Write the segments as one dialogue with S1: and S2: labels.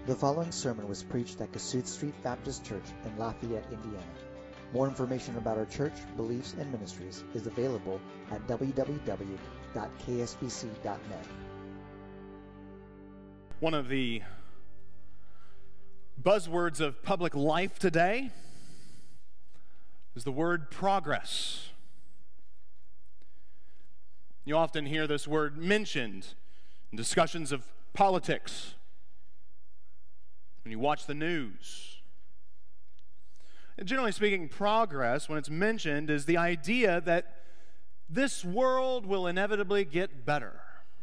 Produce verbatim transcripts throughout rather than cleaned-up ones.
S1: The following sermon was preached at Kasuth Street Baptist Church in Lafayette, Indiana. More information about our church, beliefs, and ministries is available at w w w dot k s b c dot net.
S2: One of the buzzwords of public life today is the word progress. You often hear this word mentioned in discussions of politics, when you watch the news. And generally speaking, progress, when it's mentioned, is the idea that this world will inevitably get better.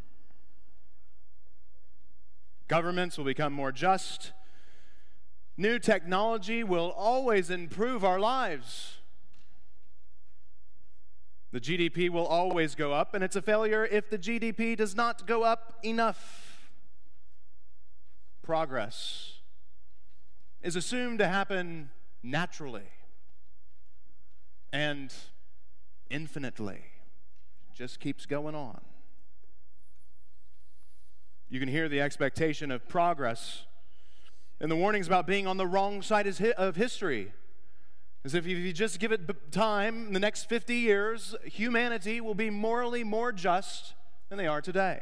S2: Governments will become more just. New technology will always improve our lives. The G D P will always go up, and it's a failure if the G D P does not go up enough. Progress is assumed to happen naturally and infinitely. Just keeps going on. You can hear the expectation of progress and the warnings about being on the wrong side of history. As if if you just give it time, in the next fifty years, humanity will be morally more just than they are today.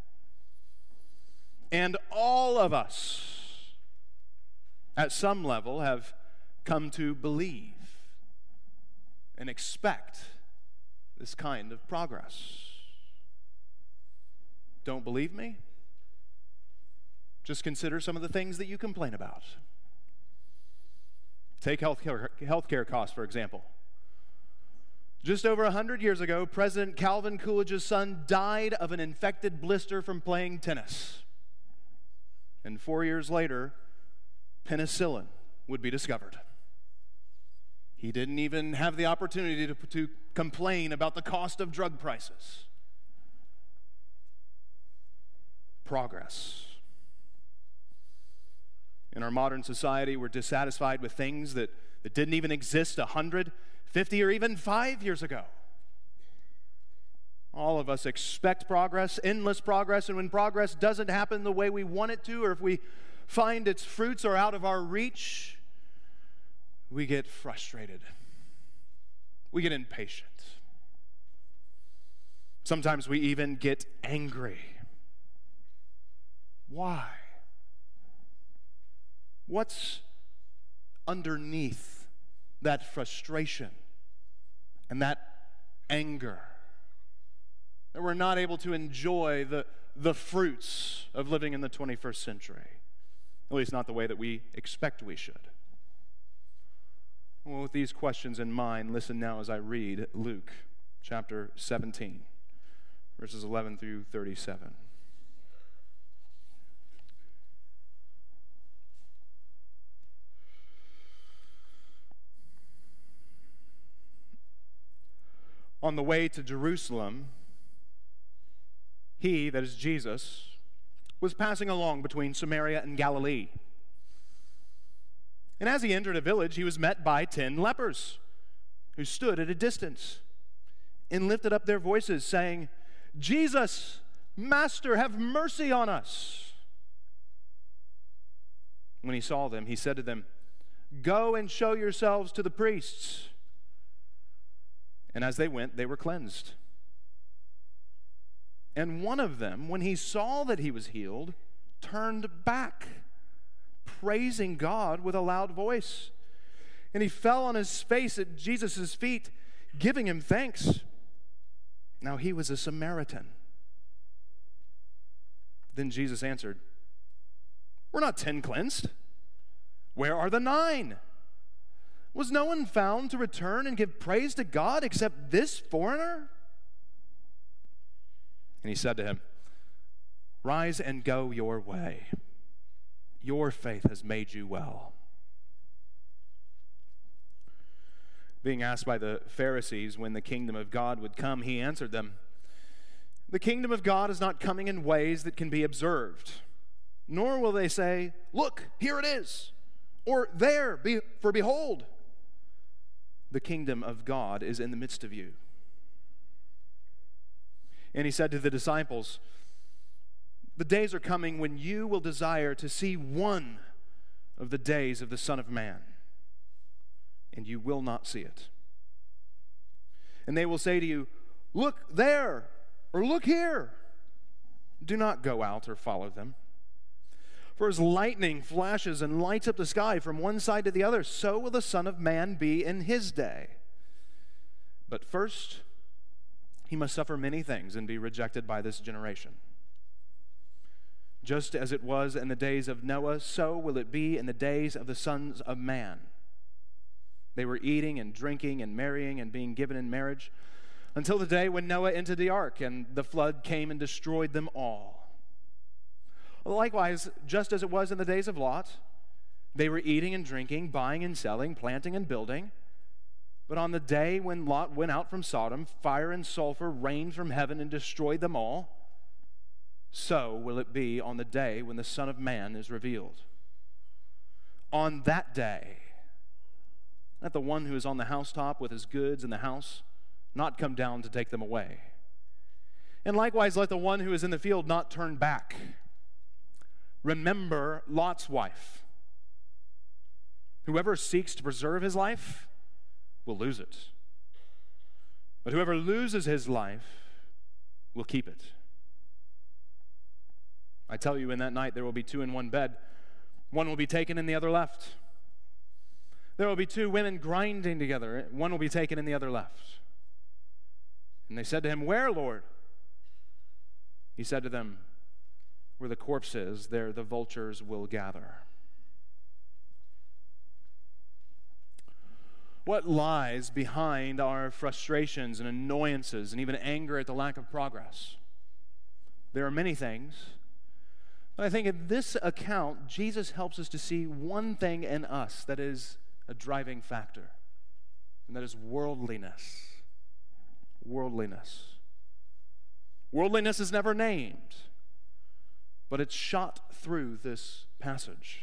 S2: And all of us, at some level, have come to believe and expect this kind of progress. Don't believe me? Just consider some of the things that you complain about. Take healthcare, healthcare costs, for example. Just over one hundred years ago, President Calvin Coolidge's son died of an infected blister from playing tennis. And four years later, penicillin would be discovered. He didn't even have the opportunity to, to complain about the cost of drug prices. Progress. In our modern society, we're dissatisfied with things that, that didn't even exist one hundred, fifty, or even five years ago. All of us expect progress, endless progress, and when progress doesn't happen the way we want it to, or if we find its fruits are out of our reach, we get frustrated. We get impatient. Sometimes we even get angry. Why? What's underneath that frustration and that anger? That we're not able to enjoy the, the fruits of living in the twenty-first century. At least not the way that we expect we should. Well, with these questions in mind, listen now as I read Luke chapter seventeen, verses eleven through thirty-seven. On the way to Jerusalem, he, that is Jesus, was passing along between Samaria and Galilee. And as he entered a village, he was met by ten lepers who stood at a distance and lifted up their voices, saying, "Jesus, Master, have mercy on us." When he saw them, he said to them, "Go and show yourselves to the priests." And as they went, they were cleansed. And one of them, when he saw that he was healed, turned back, praising God with a loud voice. And he fell on his face at Jesus' feet, giving him thanks. Now he was a Samaritan. Then Jesus answered, "Were not ten cleansed? Where are the nine? Was no one found to return and give praise to God except this foreigner?" And he said to him, "Rise and go your way. Your faith has made you well." Being asked by the Pharisees when the kingdom of God would come, he answered them, "The kingdom of God is not coming in ways that can be observed, nor will they say, 'Look, here it is,' or 'There, be, for behold, the kingdom of God is in the midst of you.'" And he said to the disciples, the days are coming when you will desire to see one of the days of the Son of Man, and you will not see it. And they will say to you, look there, or look here. Do not go out or follow them. For as lightning flashes and lights up the sky from one side to the other, so will the Son of Man be in his day. But first, he must suffer many things and be rejected by this generation. Just as it was in the days of Noah, so will it be in the days of the sons of man. They were eating and drinking and marrying and being given in marriage until the day when Noah entered the ark and the flood came and destroyed them all. Likewise, just as it was in the days of Lot, they were eating and drinking, buying and selling, planting and building. But on the day when Lot went out from Sodom, fire and sulfur rained from heaven and destroyed them all. So will it be on the day when the Son of Man is revealed. On that day, let the one who is on the housetop with his goods in the house not come down to take them away. And likewise, let the one who is in the field not turn back. Remember Lot's wife. Whoever seeks to preserve his life will lose it. But whoever loses his life will keep it. I tell you, in that night there will be two in one bed. One will be taken and the other left. There will be two women grinding together. One will be taken and the other left. And they said to him, where, Lord? He said to them, where the corpse is, there the vultures will gather. What lies behind our frustrations and annoyances and even anger at the lack of progress? There are many things. But I think in this account, Jesus helps us to see one thing in us that is a driving factor, and that is worldliness. Worldliness. Worldliness is never named, but it's shot through this passage.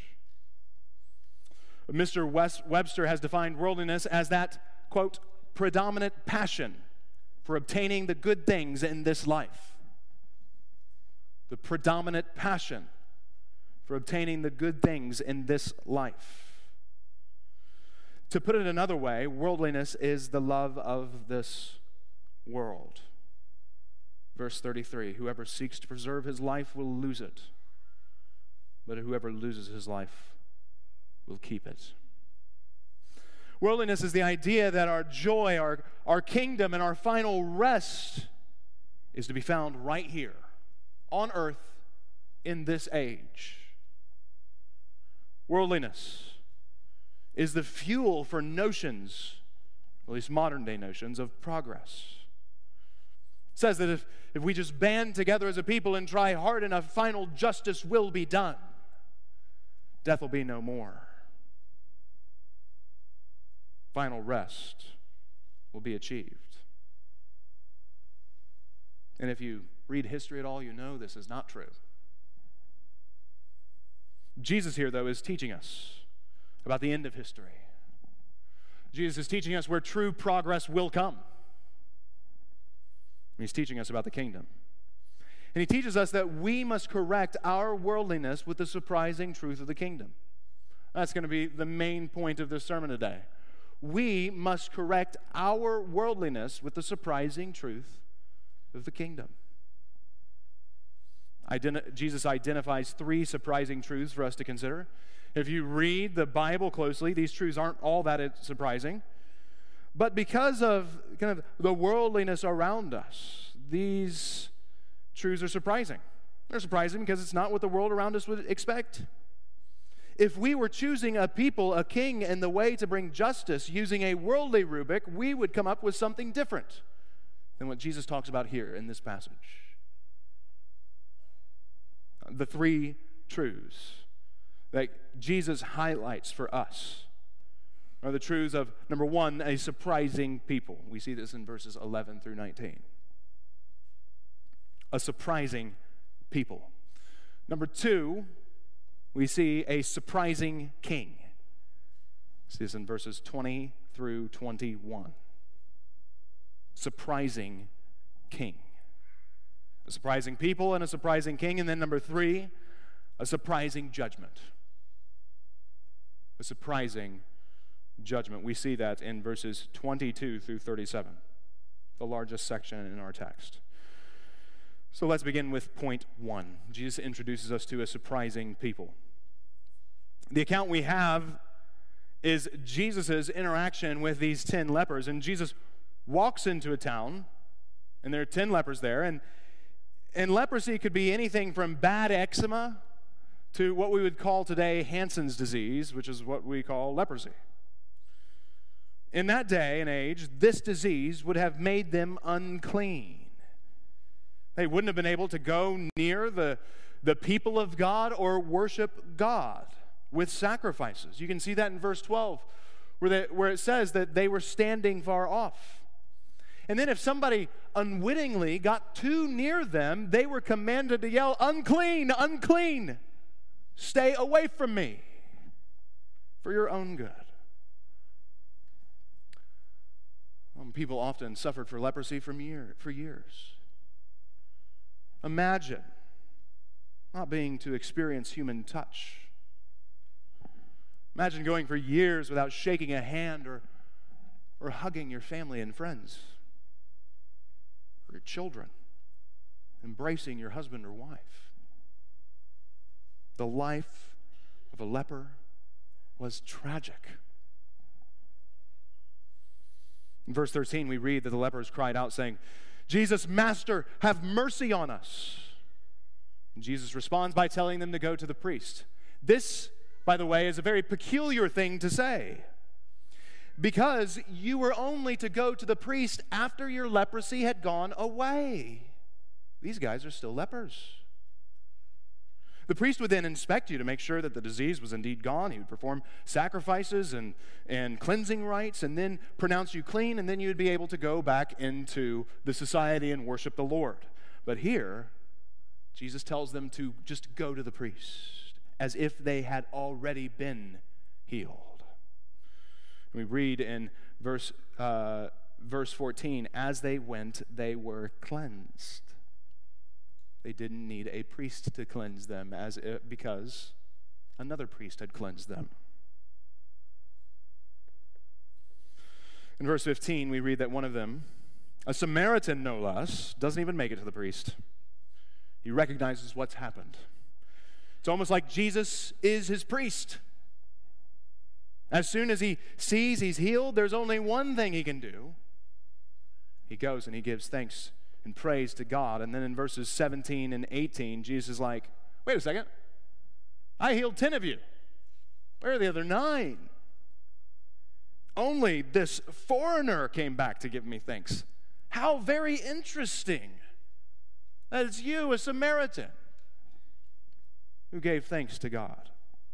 S2: Mister West Webster has defined worldliness as that, quote, predominant passion for obtaining the good things in this life. The predominant passion for obtaining the good things in this life. To put it another way, worldliness is the love of this world. Verse thirty-three, whoever seeks to preserve his life will lose it, but whoever loses his life will keep it. Worldliness is the idea that our joy, our, our kingdom, and our final rest is to be found right here on earth in this age. Worldliness is the fuel for notions, at least modern day notions, of progress. It says that if, if we just band together as a people and try hard enough, final justice will be done. Death will be no more. Final rest will be achieved. And if you read history at all, you know this is not true. Jesus here, though, is teaching us about the end of history. Jesus is teaching us where true progress will come. He's teaching us about the kingdom. And he teaches us that we must correct our worldliness with the surprising truth of the kingdom. That's going to be the main point of this sermon today. We must correct our worldliness with the surprising truth of the kingdom. Ident- Jesus identifies three surprising truths for us to consider. If you read the Bible closely, these truths aren't all that surprising. But because of kind of the worldliness around us, these truths are surprising. They're surprising because it's not what the world around us would expect. If we were choosing a people, a king, and the way to bring justice using a worldly rubric, we would come up with something different than what Jesus talks about here in this passage. The three truths that Jesus highlights for us are the truths of, number one, a surprising people. We see this in verses eleven through nineteen. A surprising people. Number two, we see a surprising king. We see this in verses twenty through twenty-one. Surprising king. A surprising people and a surprising king. And then number three, a surprising judgment. A surprising judgment. We see that in verses twenty-two through thirty-seven, the largest section in our text. So let's begin with point one. Jesus introduces us to a surprising people. The account we have is Jesus' interaction with these ten lepers. And Jesus walks into a town, and there are ten lepers there. And, and leprosy could be anything from bad eczema to what we would call today Hansen's disease, which is what we call leprosy. In that day and age, this disease would have made them unclean. They wouldn't have been able to go near the, the people of God or worship God with sacrifices. You can see that in verse twelve, where, they, where it says that they were standing far off. And then if somebody unwittingly got too near them, they were commanded to yell, "Unclean, unclean, stay away from me for your own good." Um, people often suffered for leprosy from year, for years. Imagine not being to experience human touch. Imagine going for years without shaking a hand or, or hugging your family and friends, or your children, embracing your husband or wife. The life of a leper was tragic. In verse thirteen, we read that the lepers cried out, saying, "Jesus, Master, have mercy on us." And Jesus responds by telling them to go to the priest. This, by the way, is a very peculiar thing to say, because you were only to go to the priest after your leprosy had gone away. These guys are still lepers. The priest would then inspect you to make sure that the disease was indeed gone. He would perform sacrifices and, and cleansing rites and then pronounce you clean, and then you would be able to go back into the society and worship the Lord. But here, Jesus tells them to just go to the priest as if they had already been healed. We read in verse, uh, verse fourteen, as they went, they were cleansed. They didn't need a priest to cleanse them as it, because another priest had cleansed them. In verse fifteen, we read that one of them, a Samaritan no less, doesn't even make it to the priest. He recognizes what's happened. It's almost like Jesus is his priest. As soon as he sees he's healed, there's only one thing he can do. He goes and he gives thanks and praise to God. And then in verses seventeen and eighteen, Jesus is like, wait a second. I healed ten of you. Where are the other nine? Only this foreigner came back to give me thanks. How very interesting that it's you, a Samaritan, who gave thanks to God.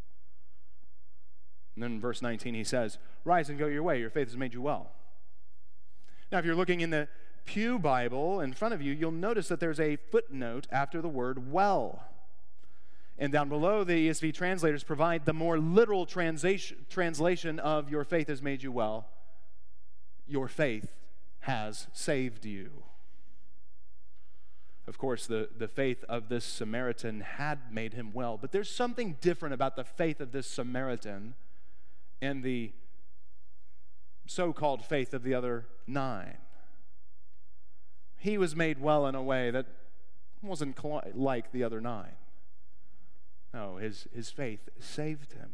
S2: And then in verse nineteen, he says, rise and go your way. Your faith has made you well. Now, if you're looking in the Pew Bible in front of you, you'll notice that there's a footnote after the word well. And down below, the E S V translators provide the more literal translation, translation of your faith has made you well. Your faith has saved you. Of course, the, the faith of this Samaritan had made him well, but there's something different about the faith of this Samaritan and the so-called faith of the other nine. He was made well in a way that wasn't like the other nine. No, his, his faith saved him.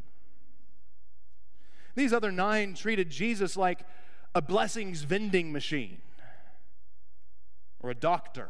S2: These other nine treated Jesus like a blessings vending machine or a doctor.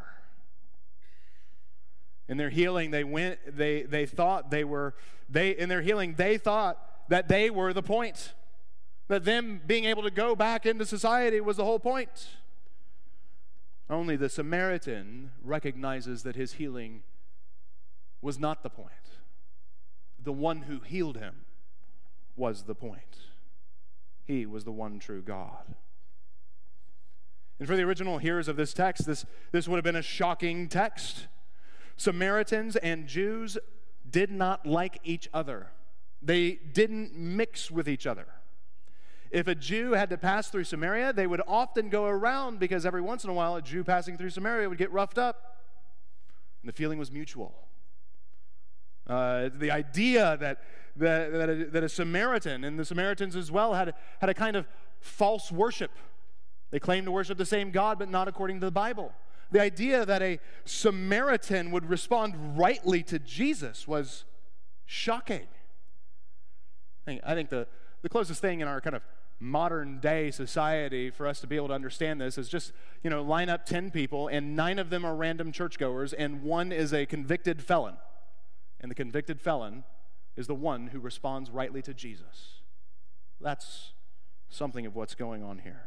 S2: In their healing, they went, they, they thought they were, they in their healing, they thought that they were the point. That them being able to go back into society was the whole point. Only the Samaritan recognizes that his healing was not the point. The one who healed him was the point. He was the one true God. And for the original hearers of this text, this, this would have been a shocking text. Samaritans and Jews did not like each other. They didn't mix with each other. If a Jew had to pass through Samaria, they would often go around because every once in a while a Jew passing through Samaria would get roughed up. And the feeling was mutual. Uh, the idea that, that, that, a, that a Samaritan, and the Samaritans as well, had, had a kind of false worship. They claimed to worship the same God, but not according to the Bible. The idea that a Samaritan would respond rightly to Jesus was shocking. I think, I think the, the closest thing in our kind of modern day society for us to be able to understand this is just, you know, line up ten people and nine of them are random churchgoers and one is a convicted felon. And the convicted felon is the one who responds rightly to Jesus. That's something of what's going on here.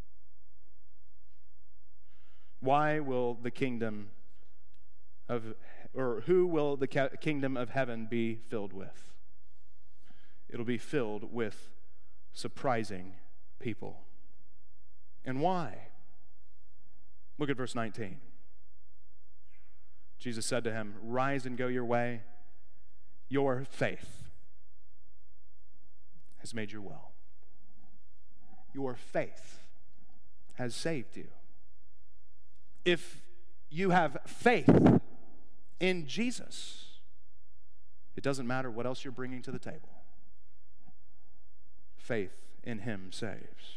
S2: Why will the kingdom of, or who will the kingdom of heaven be filled with? It'll be filled with surprising people. And why? Look at verse nineteen. Jesus said to him, "Rise and go your way. Your faith has made you well." Your faith has saved you. If you have faith in Jesus, it doesn't matter what else you're bringing to the table. Faith in him saves.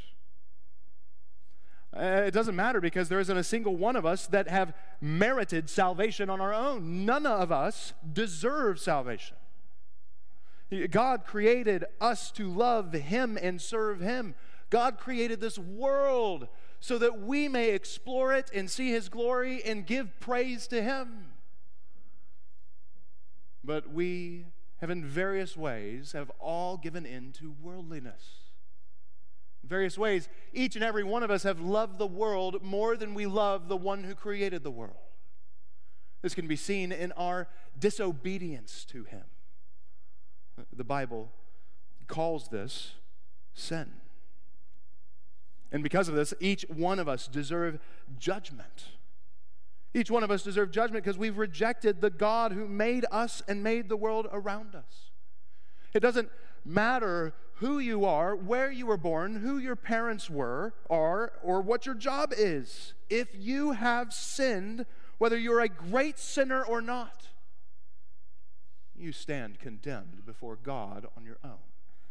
S2: Uh, it doesn't matter because there isn't a single one of us that have merited salvation on our own. None of us deserve salvation. God created us to love him and serve him. God created this world so that we may explore it and see his glory and give praise to him. But we have in various ways have all given in to worldliness. In various ways, each and every one of us have loved the world more than we love the one who created the world. This can be seen in our disobedience to him. The Bible calls this sin. And because of this, each one of us deserve judgment. Each one of us deserve judgment because we've rejected the God who made us and made the world around us. It doesn't matter who you are, where you were born, who your parents were, are, or what your job is. If you have sinned, whether you're a great sinner or not, you stand condemned before God on your own.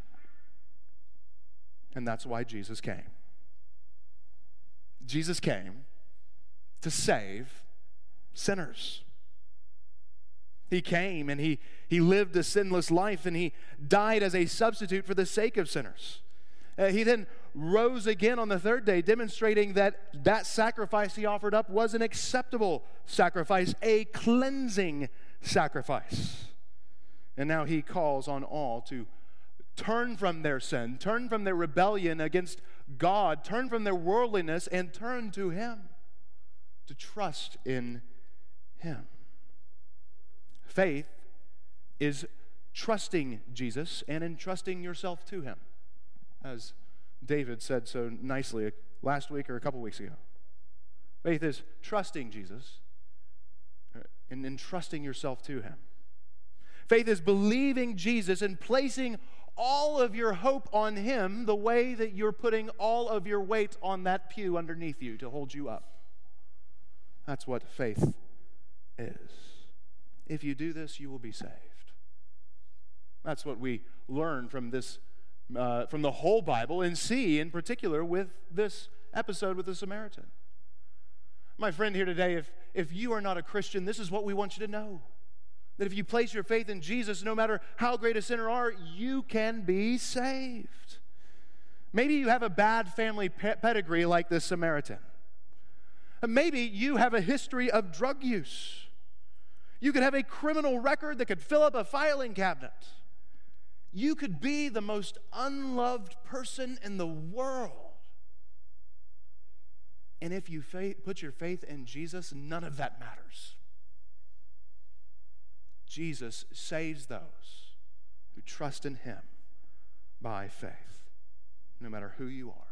S2: And that's why Jesus came. Jesus came to save sinners. He came and he, he lived a sinless life and he died as a substitute for the sake of sinners. Uh, he then rose again on the third day, demonstrating that that sacrifice he offered up was an acceptable sacrifice, a cleansing sacrifice. And now he calls on all to turn from their sin, turn from their rebellion against God, turn from their worldliness, and turn to him, to trust in him. Faith is trusting Jesus and entrusting yourself to him, as David said so nicely last week or a couple weeks ago. Faith is trusting Jesus and entrusting yourself to him. Faith is believing Jesus and placing all of your hope on him the way that you're putting all of your weight on that pew underneath you to hold you up. That's what faith is. If you do this, you will be saved. That's what we learn from this, uh, from the whole Bible, and see in particular with this episode with the Samaritan. My friend here today, if, if you are not a Christian, this is what we want you to know. That if you place your faith in Jesus, no matter how great a sinner are, you can be saved. Maybe you have a bad family pe- pedigree like this Samaritan. Maybe you have a history of drug use. You could have a criminal record that could fill up a filing cabinet. You could be the most unloved person in the world. And if you faith, put your faith in Jesus, none of that matters. Jesus saves those who trust in him by faith, no matter who you are.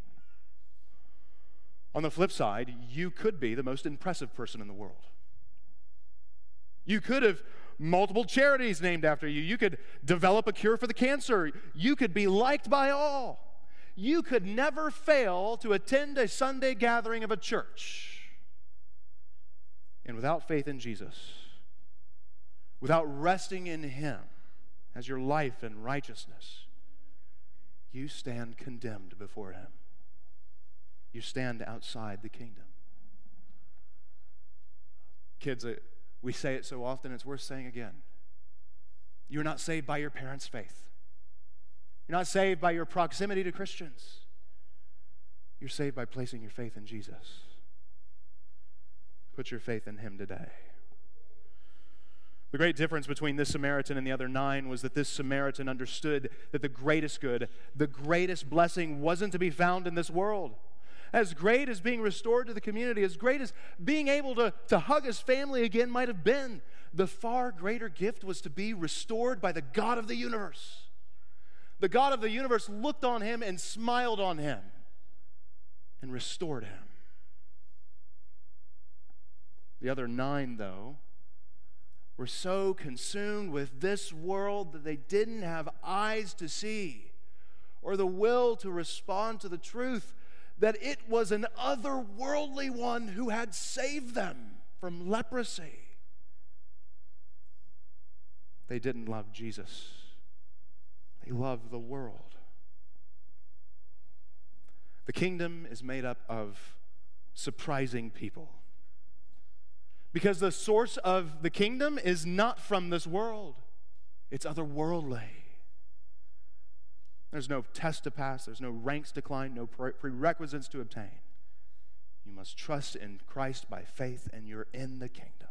S2: On the flip side, you could be the most impressive person in the world. You could have multiple charities named after you. You could develop a cure for the cancer. You could be liked by all. You could never fail to attend a Sunday gathering of a church. And without faith in Jesus, without resting in Him as your life and righteousness, you stand condemned before Him. You stand outside the kingdom. Kids, we say it so often, it's worth saying again. You're not saved by your parents' faith. You're not saved by your proximity to Christians. You're saved by placing your faith in Jesus. Put your faith in Him today. The great difference between this Samaritan and the other nine was that this Samaritan understood that the greatest good, the greatest blessing wasn't to be found in this world. As great as being restored to the community, as great as being able to, to hug his family again might have been, the far greater gift was to be restored by the God of the universe. The God of the universe looked on him and smiled on him and restored him. The other nine, though, were so consumed with this world that they didn't have eyes to see or the will to respond to the truth that it was an otherworldly one who had saved them from leprosy. They didn't love Jesus. They loved the world. The kingdom is made up of surprising people. Because the source of the kingdom is not from this world. It's otherworldly. There's no test to pass. There's no ranks to climb, no prerequisites to obtain. You must trust in Christ by faith, and you're in the kingdom.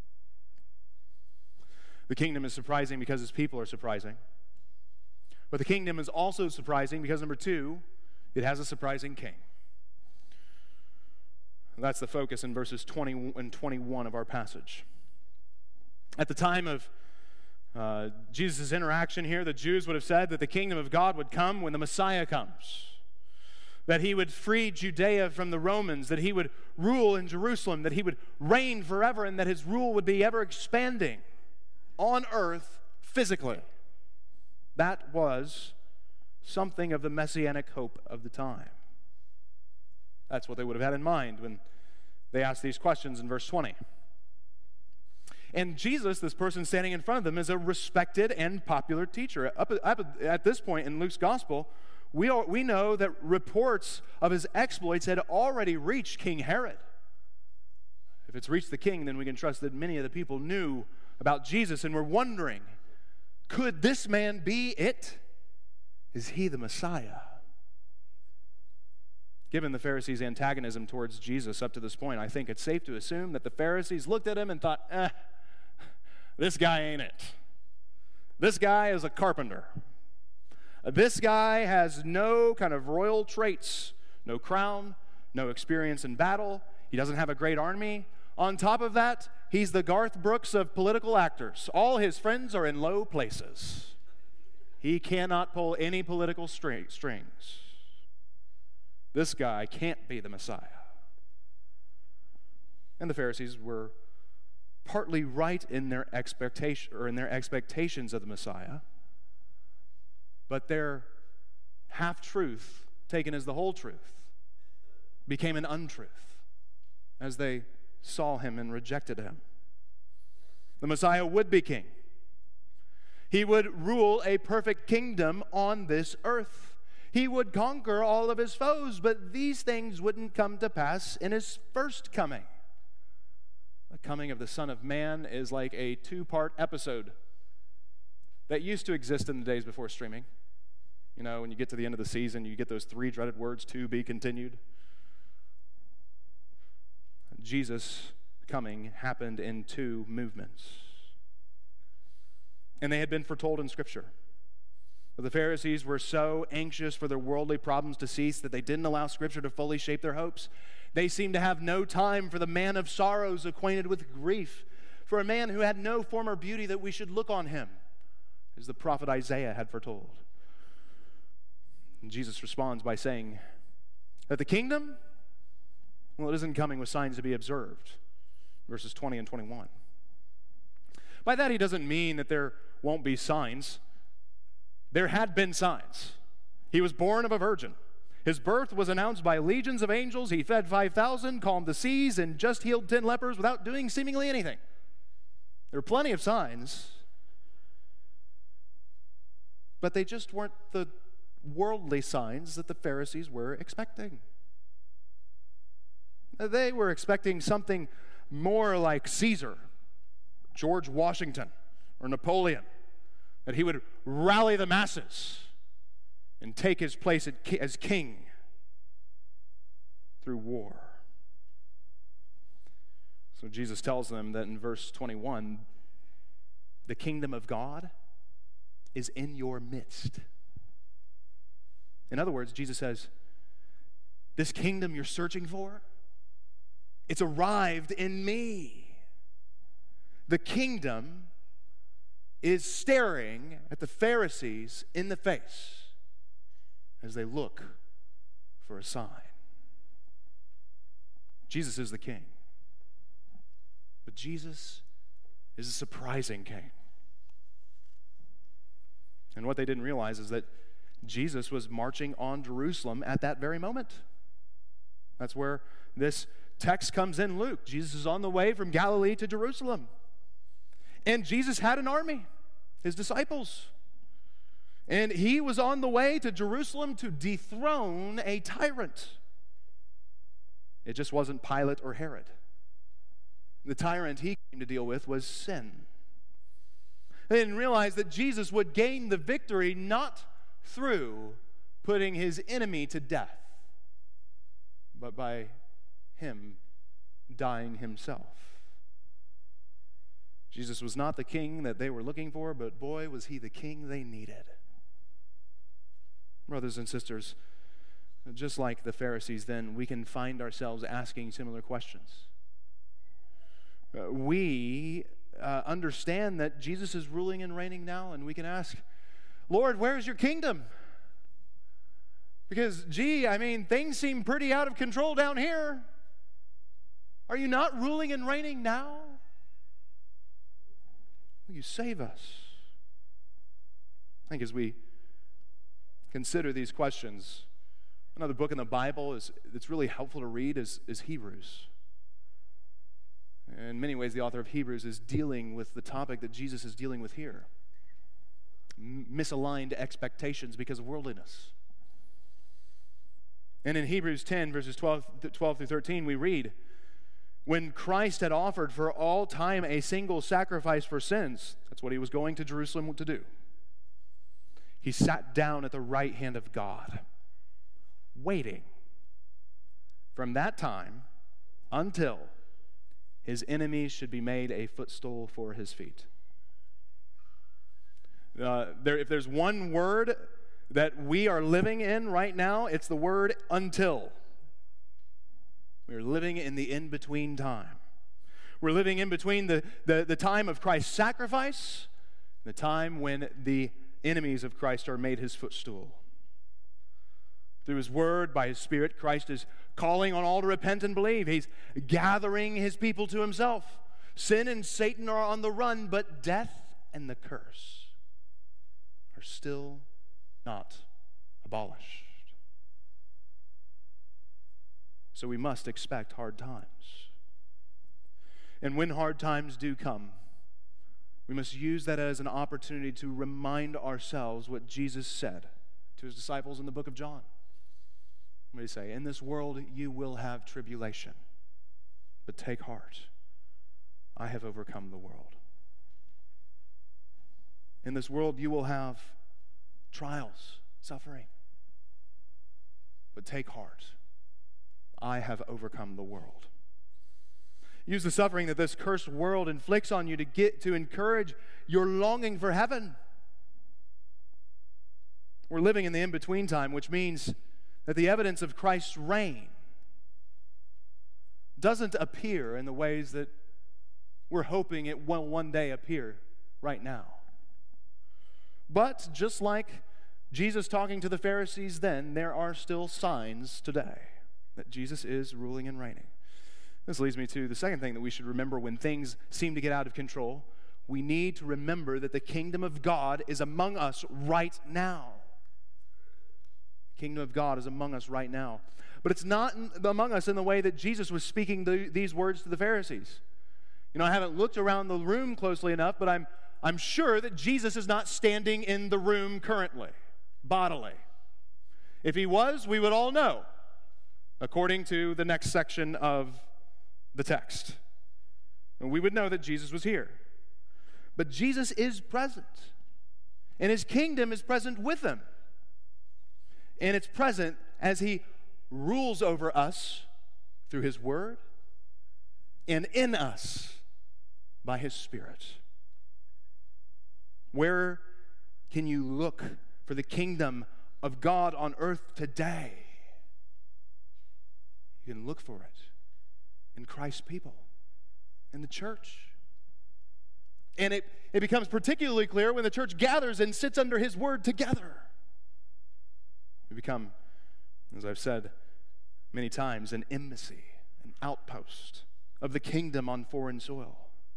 S2: The kingdom is surprising because its people are surprising. But the kingdom is also surprising because, number two, it has a surprising king. That's the focus in verses twenty and twenty-one of our passage. At the time of uh, Jesus' interaction here, the Jews would have said that the kingdom of God would come when the Messiah comes, that he would free Judea from the Romans, that he would rule in Jerusalem, that he would reign forever, and that his rule would be ever expanding on earth physically. That was something of the messianic hope of the time. That's what they would have had in mind when they asked these questions in verse twenty. And Jesus, this person standing in front of them, is a respected and popular teacher. Up, up at this point in Luke's gospel, we, are, we know that reports of his exploits had already reached King Herod. If it's reached the king, then we can trust that many of the people knew about Jesus and were wondering, could this man be it? Is he the Messiah? Given the Pharisees' antagonism towards Jesus up to this point, I think it's safe to assume that the Pharisees looked at him and thought, eh, this guy ain't it. This guy is a carpenter. This guy has no kind of royal traits, no crown, no experience in battle. He doesn't have a great army. On top of that, he's the Garth Brooks of political actors. All his friends are in low places. He cannot pull any political string, strings. This guy can't be the Messiah. And the Pharisees were partly right in their expectation or in their expectations of the Messiah, but their half-truth, taken as the whole truth, became an untruth as they saw him and rejected him. The Messiah would be king. He would rule a perfect kingdom on this earth. He would conquer all of his foes, but these things wouldn't come to pass in his first coming. The coming of the Son of Man is like a two-part episode that used to exist in the days before streaming. You know, when you get to the end of the season, you get those three dreaded words, to be continued. Jesus' coming happened in two movements. And they had been foretold in Scripture. But the Pharisees were so anxious for their worldly problems to cease that they didn't allow Scripture to fully shape their hopes. They seemed to have no time for the man of sorrows acquainted with grief, for a man who had no former beauty that we should look on him, as the prophet Isaiah had foretold. And Jesus responds by saying that the kingdom, well, it isn't coming with signs to be observed. Verses twenty and twenty-one. By that, he doesn't mean that there won't be signs. There had been signs. He was born of a virgin. His birth was announced by legions of angels. He fed five thousand, calmed the seas, and just healed ten lepers without doing seemingly anything. There were plenty of signs, but they just weren't the worldly signs that the Pharisees were expecting. They were expecting something more like Caesar, George Washington, or Napoleon, that he would rally the masses and take his place as king through war. So Jesus tells them that in verse twenty-one, the kingdom of God is in your midst. In other words, Jesus says, this kingdom you're searching for, it's arrived in me. The kingdom is staring at the Pharisees in the face as they look for a sign. Jesus is the king. But Jesus is a surprising king. And what they didn't realize is that Jesus was marching on Jerusalem at that very moment. That's where this text comes in Luke. Jesus is on the way from Galilee to Jerusalem. And Jesus had an army, his disciples. And he was on the way to Jerusalem to dethrone a tyrant. It just wasn't Pilate or Herod. The tyrant he came to deal with was sin. They didn't realize that Jesus would gain the victory not through putting his enemy to death, but by him dying himself. Jesus was not the king that they were looking for, but boy, was he the king they needed. Brothers and sisters, just like the Pharisees then, we can find ourselves asking similar questions. Uh, we uh, understand that Jesus is ruling and reigning now, and we can ask, Lord, where's your kingdom? Because, gee, I mean, things seem pretty out of control down here. Are you not ruling and reigning now? Will you save us? I think as we consider these questions, another book in the Bible is, that's really helpful to read is, is Hebrews. In many ways, the author of Hebrews is dealing with the topic that Jesus is dealing with here. Misaligned expectations because of worldliness. And in Hebrews ten, verses twelve, twelve through thirteen, we read, when Christ had offered for all time a single sacrifice for sins, that's what he was going to Jerusalem to do, he sat down at the right hand of God, waiting from that time until his enemies should be made a footstool for his feet. Uh, there, if there's one word that we are living in right now, it's the word until. We're living in the in-between time. We're living in between the, the, the time of Christ's sacrifice and the time when the enemies of Christ are made his footstool. Through his word, by his Spirit, Christ is calling on all to repent and believe. He's gathering his people to himself. Sin and Satan are on the run, but death and the curse are still not abolished. So we must expect hard times. And when hard times do come, we must use that as an opportunity to remind ourselves what Jesus said to his disciples in the book of John. What did he say? In this world you will have tribulation, but take heart. I have overcome the world. In this world you will have trials, suffering, but take heart. I have overcome the world. Use the suffering that this cursed world inflicts on you to get to encourage your longing for heaven. We're living in the in-between time, which means that the evidence of Christ's reign doesn't appear in the ways that we're hoping it will one day appear right now. But just like Jesus talking to the Pharisees then, there are still signs today that Jesus is ruling and reigning. This leads me to the second thing that we should remember when things seem to get out of control. We need to remember that the kingdom of God is among us right now. Kingdom of God is among us right now. But it's not in, among us in the way that Jesus was speaking the, these words to the Pharisees. You know, I haven't looked around the room closely enough, but I'm, I'm sure that Jesus is not standing in the room currently, bodily. If he was, we would all know, according to the next section of the text. And we would know that Jesus was here. But Jesus is present, and his kingdom is present with him. And it's present as he rules over us through his word and in us by his Spirit. Where can you look for the kingdom of God on earth today? You can look for it in Christ's people, in the church. And it, it becomes particularly clear when the church gathers and sits under his word together. We become, as I've said many times, an embassy, an outpost of the kingdom on foreign soil.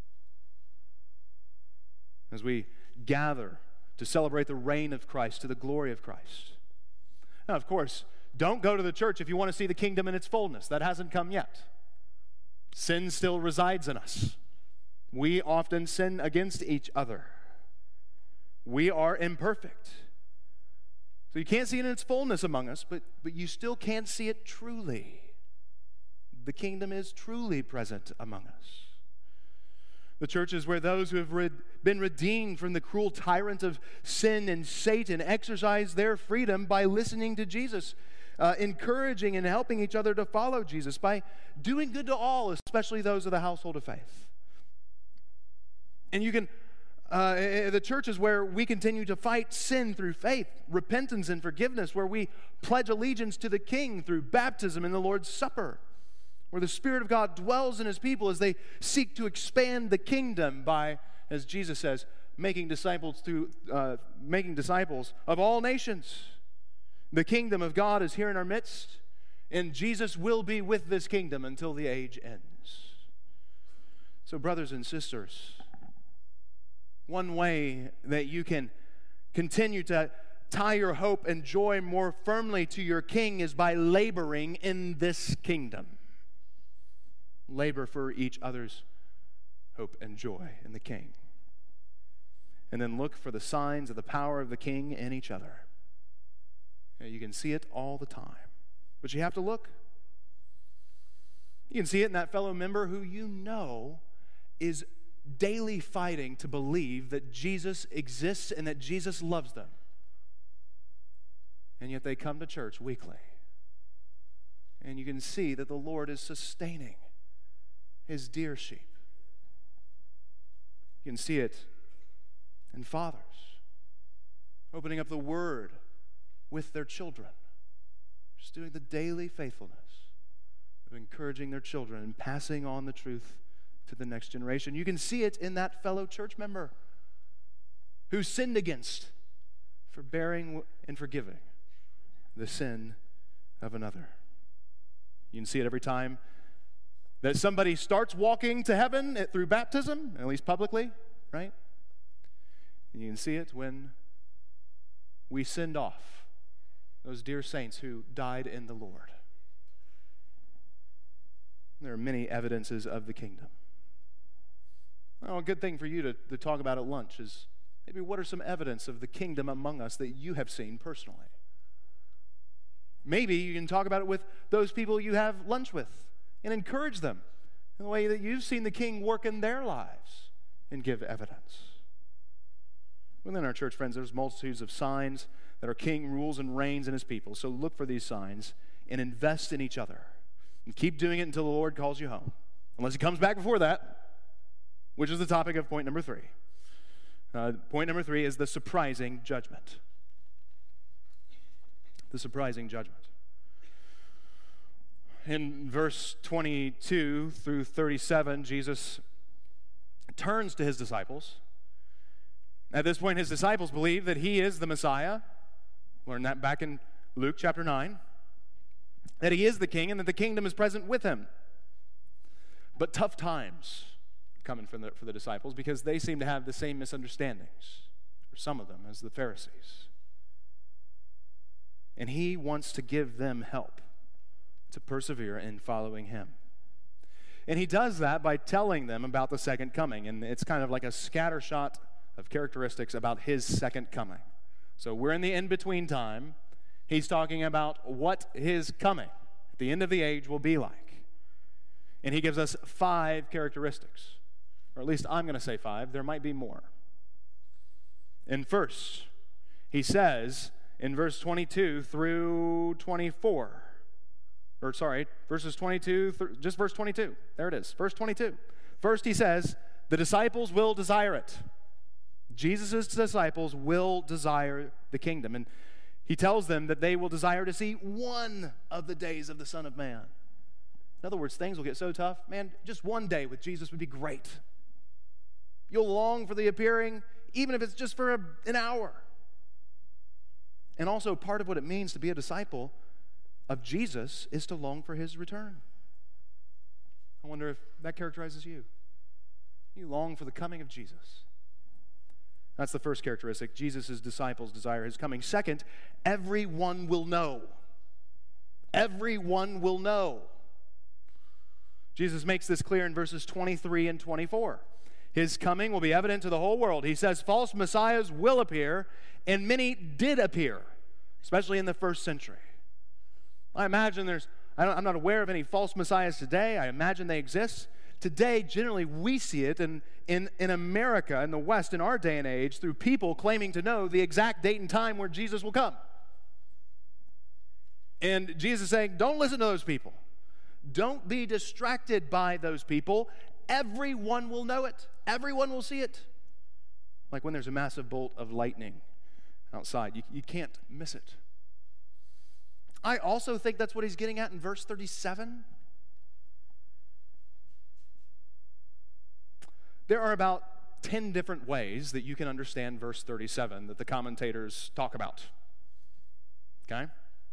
S2: As we gather to celebrate the reign of Christ, to the glory of Christ. Now, of course, don't go to the church if you want to see the kingdom in its fullness. That hasn't come yet. Sin still resides in us. We often sin against each other. We are imperfect. So you can't see it in its fullness among us, but, but you still can't see it truly. The kingdom is truly present among us. The church is where those who have red, been redeemed from the cruel tyrant of sin and Satan exercise their freedom by listening to Jesus, uh, encouraging and helping each other to follow Jesus, by doing good to all, especially those of the household of faith. And you can, uh, the church is where we continue to fight sin through faith, repentance and forgiveness, where we pledge allegiance to the King through baptism and the Lord's Supper, where the Spirit of God dwells in his people as they seek to expand the kingdom by, as Jesus says, making disciples through uh, making disciples of all nations. The kingdom of God is here in our midst, and Jesus will be with this kingdom until the age ends. So, brothers and sisters, one way that you can continue to tie your hope and joy more firmly to your King is by laboring in this kingdom. Labor for each other's hope and joy in the King. And then look for the signs of the power of the King in each other. You can see it all the time, but you have to look. You can see it in that fellow member who you know is daily fighting to believe that Jesus exists and that Jesus loves them. And yet they come to church weekly. And you can see that the Lord is sustaining his dear sheep. You can see it in fathers opening up the Word with their children, just doing the daily faithfulness of encouraging their children and passing on the truth to the next generation. You can see it in that fellow church member who sinned against, forbearing and forgiving the sin of another. You can see it every time that somebody starts walking to heaven through baptism, at least publicly, right? And you can see it when we send off those dear saints who died in the Lord. There are many evidences of the kingdom. Well, a good thing for you to, to talk about at lunch is maybe what are some evidence of the kingdom among us that you have seen personally? Maybe you can talk about it with those people you have lunch with and encourage them in the way that you've seen the King work in their lives and give evidence. Within our church, friends, there's multitudes of signs that our King rules and reigns in his people. So look for these signs and invest in each other. And keep doing it until the Lord calls you home. Unless he comes back before that, which is the topic of point number three. Uh, point number three is the surprising judgment. The surprising judgment. In verse twenty-two through thirty-seven, Jesus turns to his disciples. At this point, his disciples believe that he is the Messiah. Learned that back in Luke chapter nine. That he is the king and that the kingdom is present with him. But tough times coming for the, for the disciples because they seem to have the same misunderstandings, or some of them, as the Pharisees. And he wants to give them help to persevere in following him. And he does that by telling them about the second coming. And it's kind of like a scattershot of characteristics about his second coming. So we're in the in-between time. He's talking about what his coming at the end of the age will be like. And he gives us five characteristics. Or at least I'm going to say five. There might be more. And first, he says in verse twenty-two through twenty-four, or sorry, verses twenty-two, th- just verse twenty-two. There it is, verse twenty-two. First he says, the disciples will desire it. Jesus' disciples will desire the kingdom. And he tells them that they will desire to see one of the days of the Son of Man. In other words, things will get so tough. Man, just one day with Jesus would be great. You'll long for the appearing, even if it's just for a, an hour. And also, part of what it means to be a disciple of Jesus is to long for his return. I wonder if that characterizes you. You long for the coming of Jesus. That's the first characteristic. Jesus' disciples desire his coming. Second, everyone will know. Everyone will know. Jesus makes this clear in verses twenty-three and twenty-four. His coming will be evident to the whole world. He says false messiahs will appear, and many did appear, especially in the first century. I imagine there's, I don't, I'm not aware of any false messiahs today. I imagine they exist. Today, generally, we see it in, in, in America, in the West, in our day and age, through people claiming to know the exact date and time where Jesus will come. And Jesus is saying, don't listen to those people. Don't be distracted by those people. Everyone will know it. Everyone will see it. Like when there's a massive bolt of lightning outside. You, you can't miss it. I also think that's what he's getting at in verse thirty-seven. There are about ten different ways that you can understand verse thirty-seven that the commentators talk about. Okay?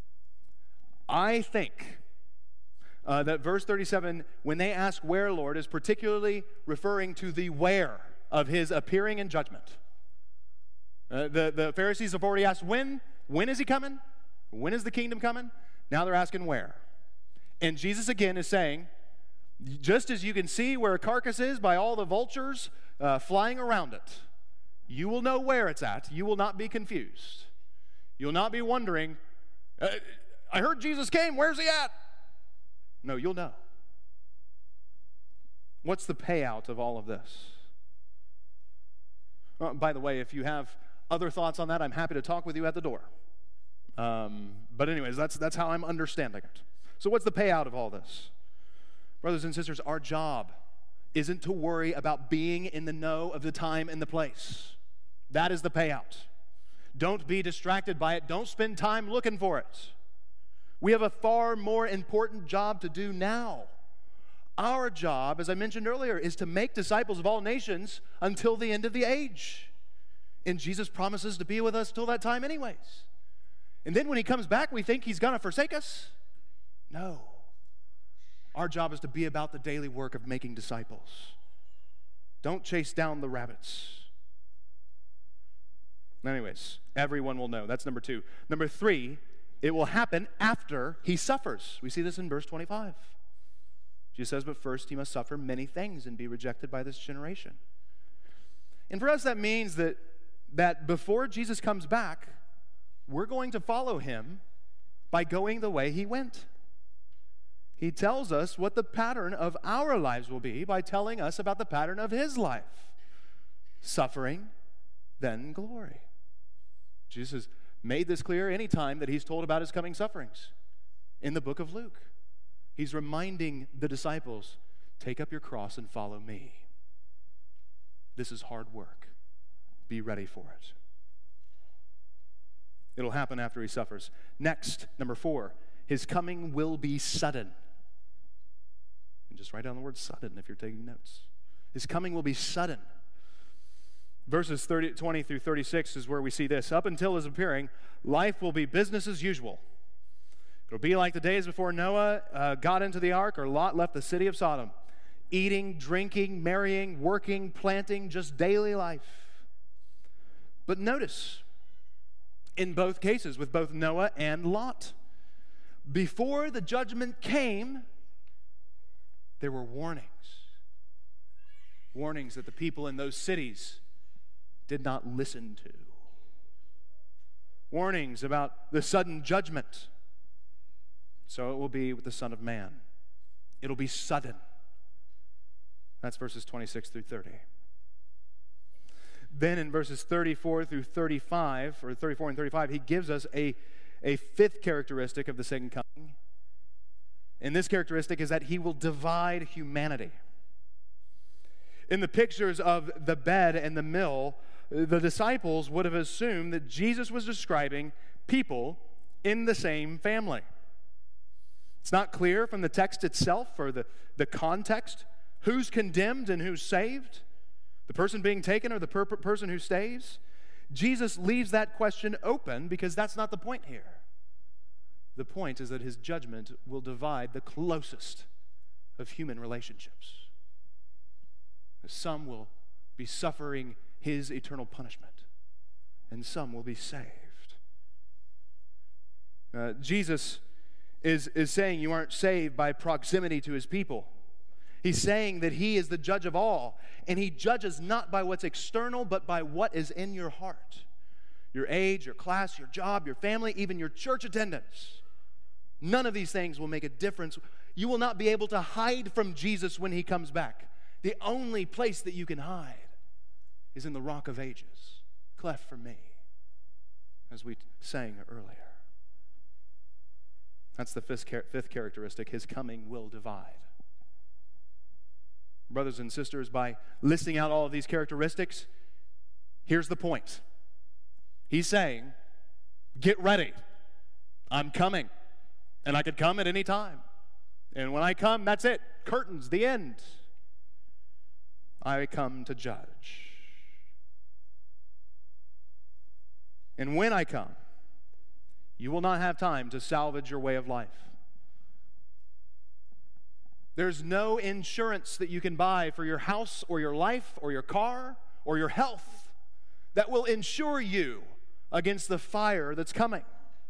S2: I think uh, that verse thirty-seven, when they ask where, Lord, is particularly referring to the where of his appearing in judgment. Uh, the, the Pharisees have already asked when. When is he coming? When is the kingdom coming? Now they're asking where. And Jesus again is saying, just as you can see where a carcass is by all the vultures uh, flying around it, you will know where it's at. You will not be confused. You'll not be wondering, uh, I heard Jesus came, where's he at? No, you'll know. What's the payout of all of this? Uh, by the way, if you have other thoughts on that, I'm happy to talk with you at the door. Um, but anyways, that's, that's how I'm understanding it. So what's the payout of all this? Brothers and sisters, our job isn't to worry about being in the know of the time and the place. That is the payout. Don't be distracted by it. Don't spend time looking for it. We have a far more important job to do now. Our job, as I mentioned earlier, is to make disciples of all nations until the end of the age. And Jesus promises to be with us till that time anyways. And then when he comes back, we think he's going to forsake us? No. Our job is to be about the daily work of making disciples. Don't chase down the rabbits. Anyways, everyone will know. That's number two. Number three, it will happen after he suffers. We see this in verse twenty-five. Jesus says, but first he must suffer many things and be rejected by this generation. And for us, that means that, that before Jesus comes back, we're going to follow him by going the way he went. He tells us what the pattern of our lives will be by telling us about the pattern of his life. Suffering, then glory. Jesus made this clear any time that he's told about his coming sufferings. In the book of Luke, he's reminding the disciples, take up your cross and follow me. This is hard work. Be ready for it. It'll happen after he suffers. Next, number four, his coming will be sudden. And just write down the word sudden if you're taking notes. His coming will be sudden. Verses thirty, twenty through thirty-six is where we see this. Up until his appearing, life will be business as usual. It'll be like the days before Noah uh, got into the ark or Lot left the city of Sodom. Eating, drinking, marrying, working, planting, just daily life. But notice, in both cases, with both Noah and Lot. Before the judgment came, there were warnings. Warnings that the people in those cities did not listen to. Warnings about the sudden judgment. So it will be with the Son of Man. It'll be sudden. That's verses twenty-six through thirty. Then in verses thirty-four through thirty-five, or thirty-four and thirty-five, he gives us a, a fifth characteristic of the second coming. And this characteristic is that he will divide humanity. In the pictures of the bed and the mill, the disciples would have assumed that Jesus was describing people in the same family. It's not clear from the text itself or the, the context who's condemned and who's saved, the person being taken or the per- person who stays. Jesus leaves that question open because that's not the point here. The point is that his judgment will divide the closest of human relationships. Some will be suffering his eternal punishment, and some will be saved. Uh, Jesus is, is saying you aren't saved by proximity to his people. He's saying that he is the judge of all, and he judges not by what's external, but by what is in your heart. Your age, your class, your job, your family, even your church attendance. None of these things will make a difference. You will not be able to hide from Jesus when he comes back. The only place that you can hide is in the rock of ages, cleft for me, as we sang earlier. That's the fifth, fifth characteristic. His coming will divide. Brothers and sisters, by listing out all of these characteristics, here's the point. He's saying, get ready. I'm coming. And I could come at any time. And when I come, that's it. Curtains, the end. I come to judge. And when I come, you will not have time to salvage your way of life. There's no insurance that you can buy for your house or your life or your car or your health that will insure you against the fire that's coming.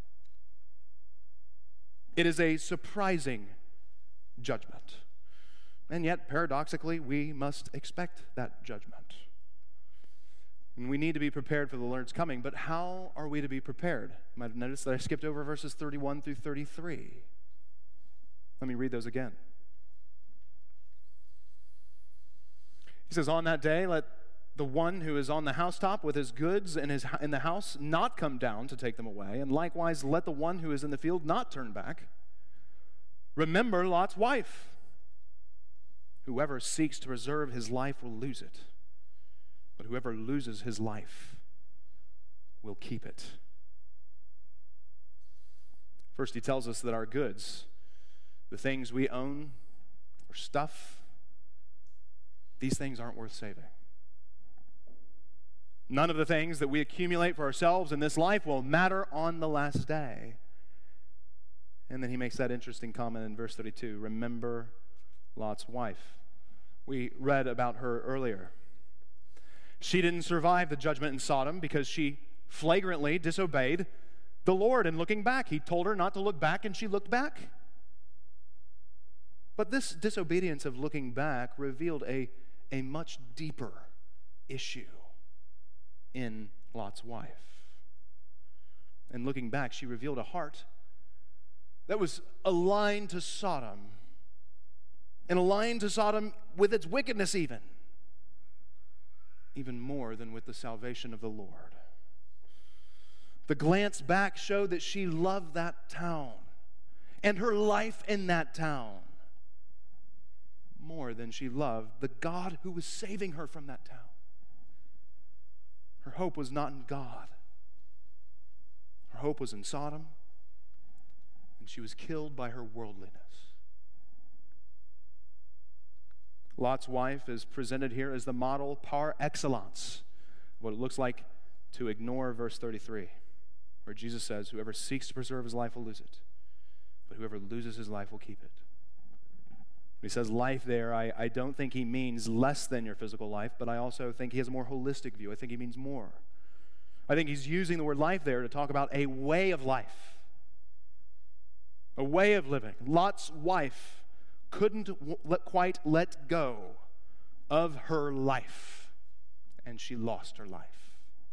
S2: It is a surprising judgment. And yet, paradoxically, we must expect that judgment. And we need to be prepared for the Lord's coming. But how are we to be prepared? You might have noticed that I skipped over verses thirty-one through thirty-three. Let me read those again. He says, on that day, let the one who is on the housetop with his goods in, his, in the house not come down to take them away. And likewise, let the one who is in the field not turn back. Remember Lot's wife. Whoever seeks to preserve his life will lose it. But whoever loses his life will keep it. First, he tells us that our goods, the things we own, our stuff, these things aren't worth saving. None of the things that we accumulate for ourselves in this life will matter on the last day. And then he makes that interesting comment in verse thirty-two, remember Lot's wife. We read about her earlier. She didn't survive the judgment in Sodom because she flagrantly disobeyed the Lord. And looking back, he told her not to look back, and she looked back. But this disobedience of looking back revealed a, a much deeper issue in Lot's wife. And looking back, she revealed a heart that was aligned to Sodom, and aligned to Sodom with its wickedness even, even more than with the salvation of the Lord. The glance back showed that she loved that town and her life in that town more than she loved the God who was saving her from that town. Her hope was not in God. Her hope was in Sodom, and she was killed by her worldliness. Lot's wife is presented here as the model par excellence of what it looks like to ignore verse thirty-three, where Jesus says, whoever seeks to preserve his life will lose it, but whoever loses his life will keep it. When he says life there, I, I don't think he means less than your physical life, but I also think he has a more holistic view. I think he means more. I think he's using the word life there to talk about a way of life, a way of living. Lot's wife couldn't w- let, quite let go of her life, and she lost her life.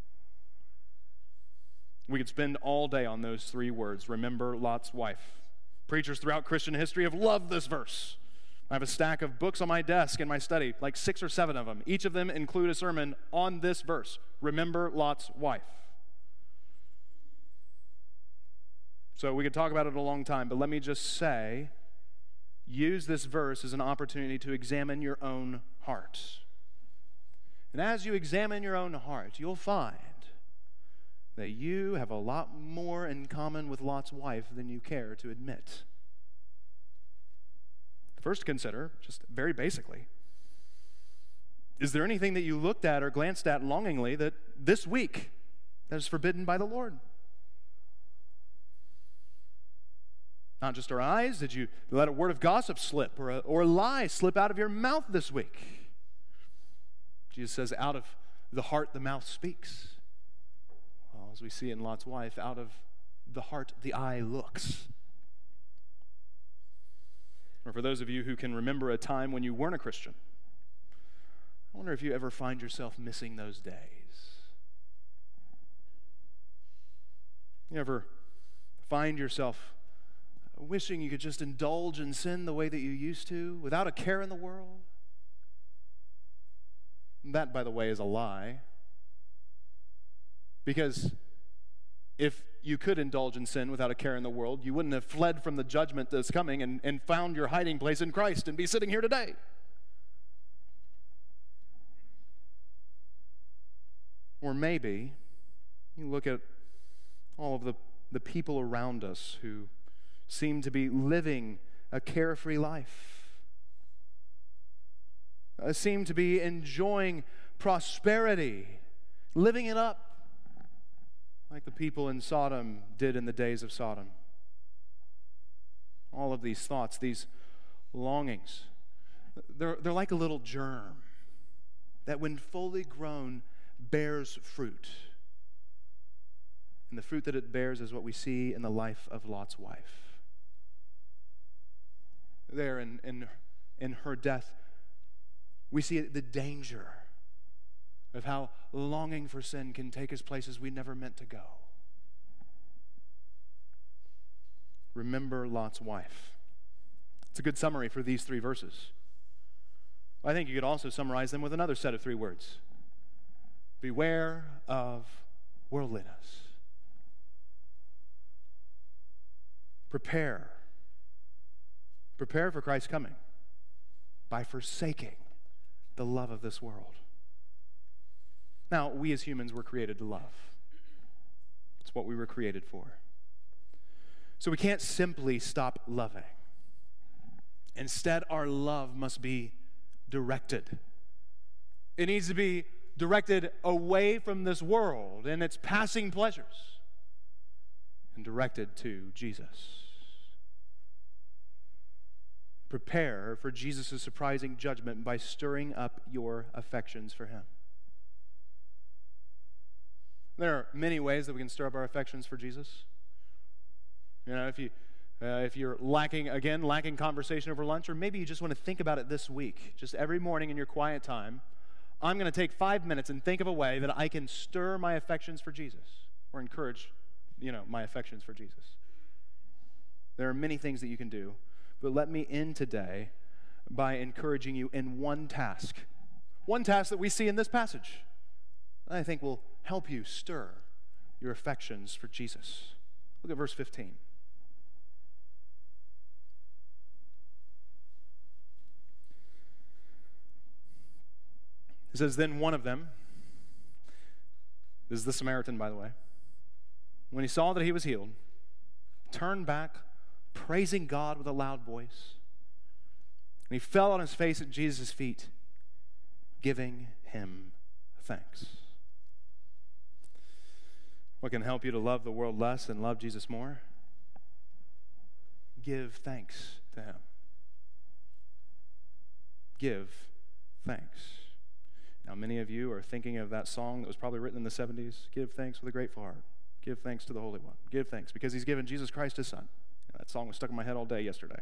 S2: We could spend all day on those three words, remember Lot's wife. Preachers throughout Christian history have loved this verse. I have a stack of books on my desk in my study, like six or seven of them. Each of them include a sermon on this verse, remember Lot's wife. So we could talk about it a long time, but let me just say, use this verse as an opportunity to examine your own heart. And as you examine your own heart, you'll find that you have a lot more in common with Lot's wife than you care to admit. First, consider, just very basically, is there anything that you looked at or glanced at longingly that this week that is forbidden by the Lord? Not just our eyes. Did you let a word of gossip slip or a, or a lie slip out of your mouth this week? Jesus says, out of the heart the mouth speaks. Well, as we see in Lot's wife, out of the heart the eye looks. Or for those of you who can remember a time when you weren't a Christian, I wonder if you ever find yourself missing those days. You ever find yourself wishing you could just indulge in sin the way that you used to, without a care in the world? That, by the way, is a lie. Because if you could indulge in sin without a care in the world, you wouldn't have fled from the judgment that's coming and, and found your hiding place in Christ and be sitting here today. Or maybe you look at all of the, the people around us who seem to be living a carefree life, uh, seem to be enjoying prosperity, living it up, like the people in Sodom did in the days of Sodom. All of these thoughts, these longings, they're, they're like a little germ that when fully grown bears fruit. And the fruit that it bears is what we see in the life of Lot's wife. There in, in, in her death, we see the danger of how longing for sin can take us places we never meant to go. Remember Lot's wife. It's a good summary for these three verses. I think you could also summarize them with another set of three words. Beware of worldliness. Prepare. Prepare for Christ's coming by forsaking the love of this world. Now, we as humans were created to love. It's what we were created for. So we can't simply stop loving. Instead, our love must be directed. It needs to be directed away from this world and its passing pleasures and directed to Jesus. Prepare for Jesus' surprising judgment by stirring up your affections for him. There are many ways that we can stir up our affections for Jesus. You know, if you uh, if you're lacking, again, lacking conversation over lunch, or maybe you just want to think about it this week, just every morning in your quiet time, I'm going to take five minutes and think of a way that I can stir my affections for Jesus, or encourage, you know, my affections for Jesus. There are many things that you can do, but let me end today by encouraging you in one task. One task that we see in this passage that I think will help you stir your affections for Jesus. Look at verse fifteen. It says, then one of them, this is the Samaritan, by the way, when he saw that he was healed, turned back, praising God with a loud voice. And he fell on his face at Jesus' feet, giving him thanks. What can help you to love the world less and love Jesus more? Give thanks to him. Give thanks. Now, many of you are thinking of that song that was probably written in the seventies, Give Thanks with a Grateful Heart. Give thanks to the Holy One. Give thanks because he's given Jesus Christ his son. That song was stuck in my head all day yesterday.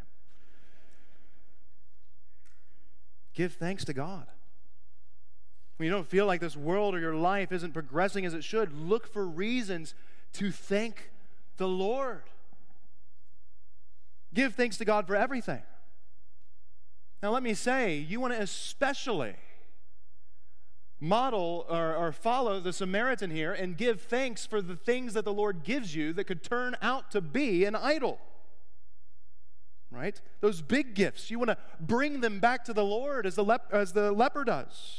S2: Give thanks to God. When you don't feel like this world or your life isn't progressing as it should, look for reasons to thank the Lord. Give thanks to God for everything. Now let me say, you want to especially model or, or follow the Samaritan here and give thanks for the things that the Lord gives you that could turn out to be an idol. Right? Those big gifts, you want to bring them back to the Lord as the, lep- as the leper does.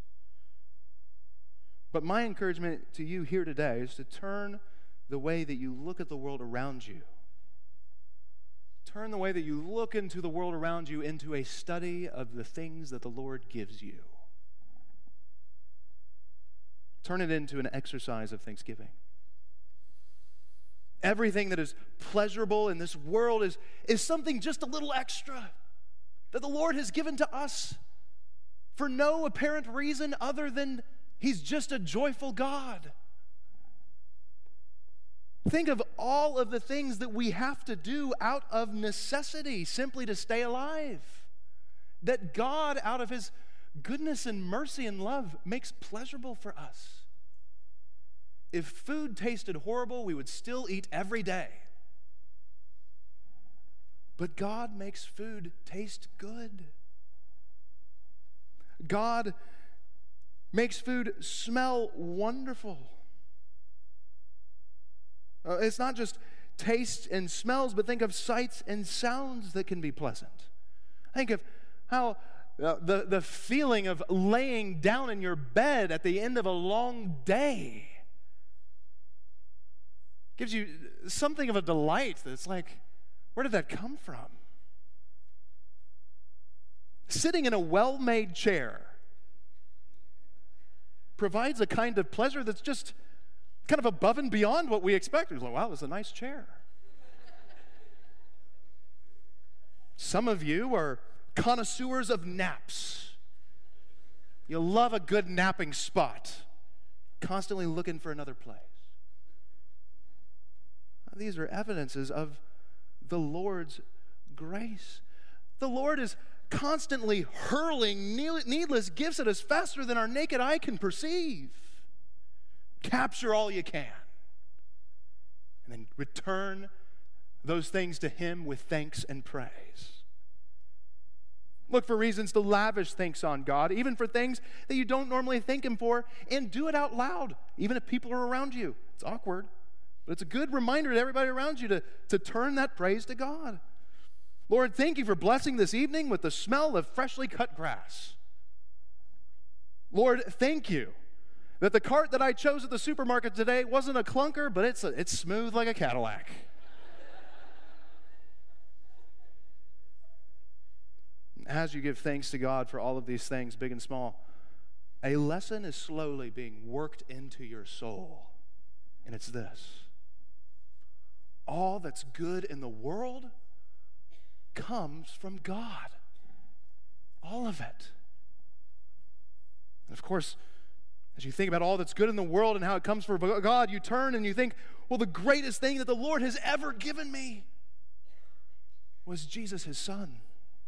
S2: But my encouragement to you here today is to turn the way that you look at the world around you. Turn the way that you look into the world around you into a study of the things that the Lord gives you. Turn it into an exercise of thanksgiving. Everything that is pleasurable in this world is, is something just a little extra that the Lord has given to us for no apparent reason other than he's just a joyful God. Think of all of the things that we have to do out of necessity simply to stay alive. That God, out of his goodness and mercy and love, makes pleasurable for us. If food tasted horrible, we would still eat every day. But God makes food taste good. God makes food smell wonderful. Uh, it's not just tastes and smells, but think of sights and sounds that can be pleasant. Think of how uh, the, the feeling of laying down in your bed at the end of a long day gives you something of a delight that's like, where did that come from? Sitting in a well-made chair provides a kind of pleasure that's just kind of above and beyond what we expect. It's like, wow, this is a nice chair. Some of you are connoisseurs of naps. You love a good napping spot, constantly looking for another place. These are evidences of the Lord's grace. The Lord is constantly hurling needless gifts at us faster than our naked eye can perceive. Capture all you can. And then return those things to him with thanks and praise. Look for reasons to lavish thanks on God, even for things that you don't normally thank him for, and do it out loud, even if people are around you. It's awkward. But it's a good reminder to everybody around you to, to turn that praise to God. Lord, thank you for blessing this evening with the smell of freshly cut grass. Lord, thank you that the cart that I chose at the supermarket today wasn't a clunker, but it's, a, it's smooth like a Cadillac. As you give thanks to God for all of these things, big and small, a lesson is slowly being worked into your soul. And it's this. All that's good in the world comes from God. All of it. And of course, as you think about all that's good in the world and how it comes from God, you turn and you think, well, the greatest thing that the Lord has ever given me was Jesus, his son.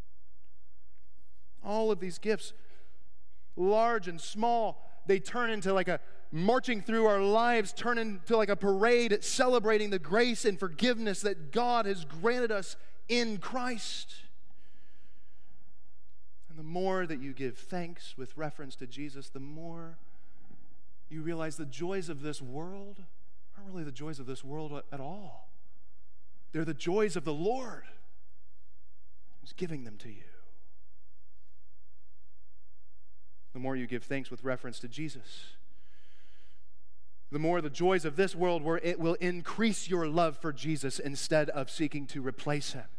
S2: All of these gifts, large and small, they turn into like a marching through our lives, turn into like a parade celebrating the grace and forgiveness that God has granted us in Christ. And the more that you give thanks with reference to Jesus, the more you realize the joys of this world aren't really the joys of this world at all. They're the joys of the Lord who's giving them to you. The more you give thanks with reference to Jesus, the more the joys of this world, where it will increase your love for Jesus instead of seeking to replace him.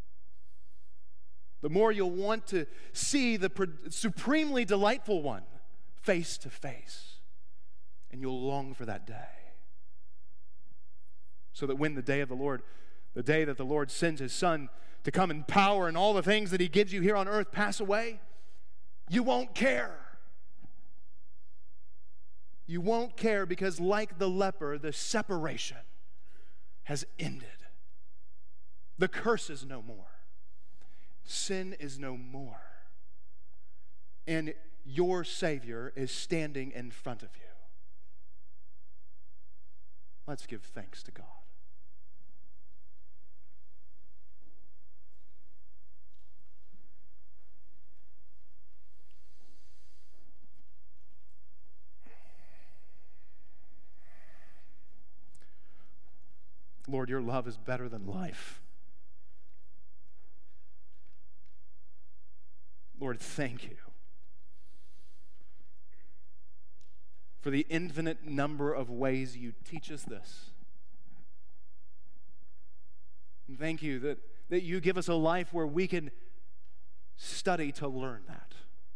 S2: The more you'll want to see the supremely delightful one face to face. And you'll long for that day. So that when the day of the Lord, the day that the Lord sends his son to come in power and all the things that he gives you here on earth pass away, you won't care. You won't care because, like the leper, the separation has ended. The curse is no more. Sin is no more. And your Savior is standing in front of you. Let's give thanks to God. Lord, your love is better than life. Lord, thank you for the infinite number of ways you teach us this. And thank you that, that you give us a life where we can study to learn that.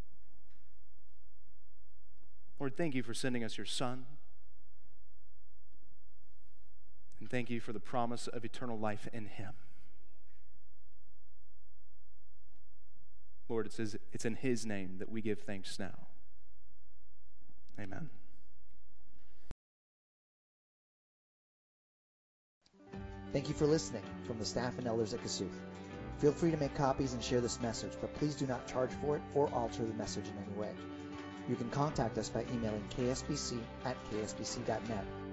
S2: Lord, thank you for sending us your Son. And thank you for the promise of eternal life in him. Lord, it says it's in his name that we give thanks now. Amen.
S1: Thank you for listening from the staff and elders at Kasuth. Feel free to make copies and share this message, but please do not charge for it or alter the message in any way. You can contact us by emailing k s b c at k s b c dot net